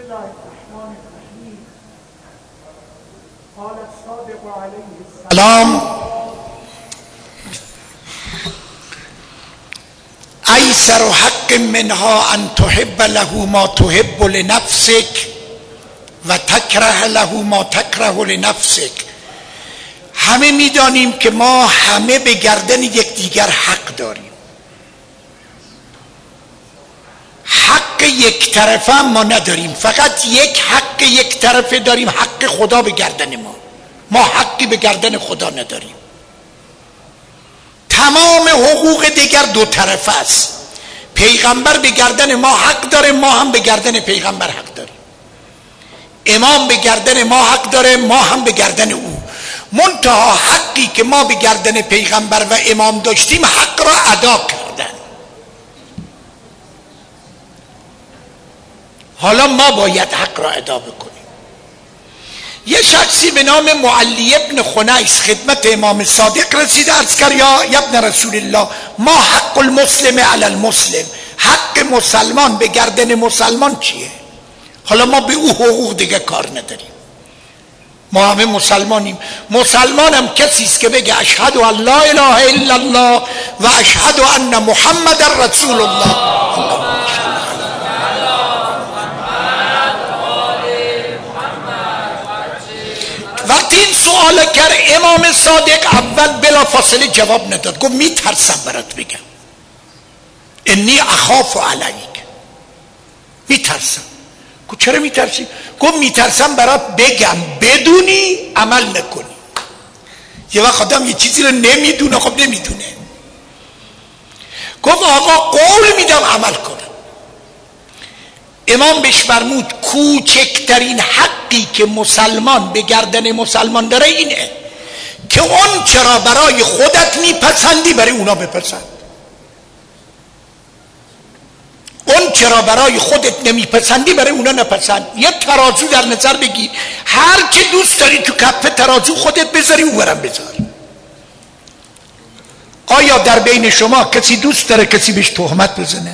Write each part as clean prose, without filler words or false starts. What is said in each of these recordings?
الله الرحمن الرحیم. قال الصادق علیه السلام: ایسر حق منها ان تحب له ما تحب لنفسك و تکره له ما تکره لنفسك. همه میدانیم که ما همه به گردن یکدیگر حق داریم. حق یک طرفه ما نداریم، فقط یک حق یک طرفه داریم، حق خدا به گردن ما حقی به گردن خدا نداریم. تمام حقوق دیگر دو طرفه است. پیغمبر به گردن ما حق داره، ما هم به گردن پیغمبر حق داریم. امام به گردن ما حق داره، ما هم به گردن او. منتها حقی که ما به گردن پیغمبر و امام داشتیم حق را ادا کردن. حالا ما باید حق را ادا بکنیم. یه شخصی به نام معلی ابن خنیس خدمت امام صادق رسید، عرض کرد: یا ابن رسول الله، ما حق المسلم علی المسلم، حق مسلمان به گردن مسلمان چیه؟ حالا ما به او حقوق دیگه کار نداریم، ما همه مسلمانیم. مسلمان هم کسی است که بگه اشهد ان لا اله الا الله و اشهد ان محمد رسول الله. وقتی این سوال کرد امام صادق اول بلا فاصله جواب نداد، گفت میترسم برات بگم، انی اخاف علیک، میترسم. گفت چرا میترسی؟ گفت میترسم برات بگم بدونی عمل نکنی. یه وقت آدم یه چیزی رو نمیدونه، خب نمیدونه. گفت آقا قول میدم عمل کنم. امام بهش فرمود کوچکترین حقی که مسلمان به گردن مسلمان داره اینه که اون چرا برای خودت میپسندی برای اونا بپسند، اون چرا برای خودت نمیپسندی برای اونا نپسند. یه ترازو در نظر بگیر، هر چه دوست داری تو کف ترازو خودت بذاری اونورم بذار. آیا در بین شما کسی دوست داره کسی بهش تهمت بزنه؟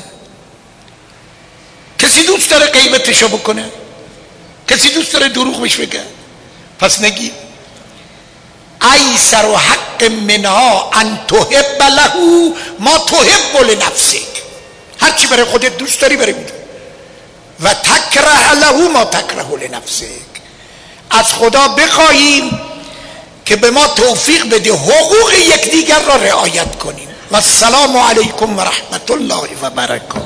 کسی دوست داره غیبتشو بکنه؟ کسی دوست داره دروغ بهش بگه؟ پس نگی ایسر حق منها ان تحب له ما تحب لنفسك، هرچی برای خودت دوست داری برای اون، و تکره له ما تکره لنفسك. از خدا بخواهیم که به ما توفیق بده حقوق یکدیگر را رعایت کنیم. و السلام علیکم و رحمت الله و برکاته.